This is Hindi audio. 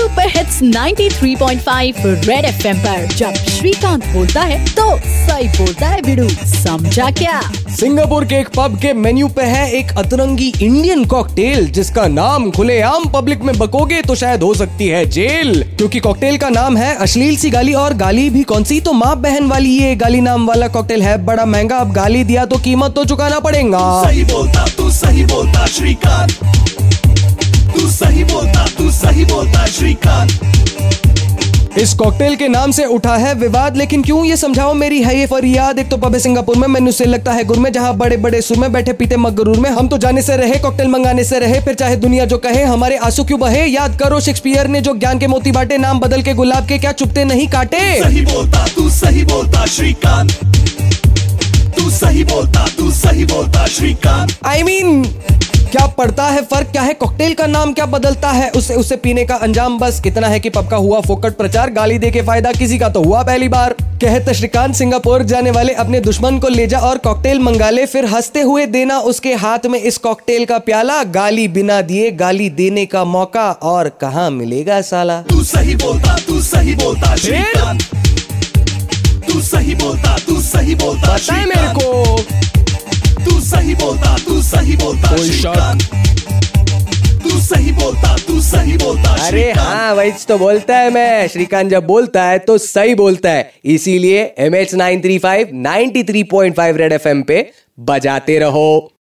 सुपर हिट्स 93.5 रेड एफएम पर जब श्रीकांत बोलता है तो सही बोलता है बिडू, समझा क्या? सिंगापुर के एक पब के मेन्यू पे है एक अतरंगी इंडियन कॉकटेल जिसका नाम खुलेआम पब्लिक में बकोगे तो शायद हो सकती है जेल, क्योंकि कॉकटेल का नाम है अश्लील सी गाली। और गाली भी कौन सी, तो माँ बहन वाली। ये गाली नाम वाला कॉकटेल है बड़ा महंगा, अब गाली दिया तो कीमत तो चुकाना पड़ेगा। तू सही बोलता श्रीकांत, तू सही बोलता श्रीकांत। इस कॉकटेल के नाम से उठा है विवाद, लेकिन क्यों ये समझाओ मेरी है ये फरियाद। एक तो पब है सिंगापुर में, मेन्यू से लगता है गुर में, जहाँ बड़े बड़े सुर में बैठे पीते मगरूर में। हम तो जाने से रहे, कॉकटेल मंगाने से रहे, फिर चाहे दुनिया जो कहे हमारे आंसू क्यों बहे। याद करो शेक्सपियर ने जो ज्ञान के मोती बांटे, नाम बदल के गुलाब के क्या चुपते नहीं काटे। तू सही बोलता श्रीकांत, तू सही बोलता श्रीकांत। I mean, क्या पड़ता है फर्क, क्या है कॉकटेल का नाम, क्या बदलता है उसे पीने का अंजाम। बस इतना है कि पब का हुआ फोकट प्रचार, गाली दे के फायदा किसी का तो हुआ पहली बार। कहते श्रीकांत सिंगापुर जाने वाले अपने दुश्मन को ले जा और कॉकटेल मंगा ले, फिर हंसते हुए देना उसके हाथ में इस कॉकटेल का प्याला। गाली बिना दिए गाली देने का मौका और कहाँ मिलेगा साला। तू सही बोलता श्रीकांत, तू सही बोलता पता है मेरे को, तू सही बोलता श्रीकांत, तू सही बोलता। अरे हाँ वही तो बोलता है मैं, श्रीकांत जब बोलता है तो सही बोलता है। इसीलिए MH 935 93.5 रेड FM पे बजाते रहो।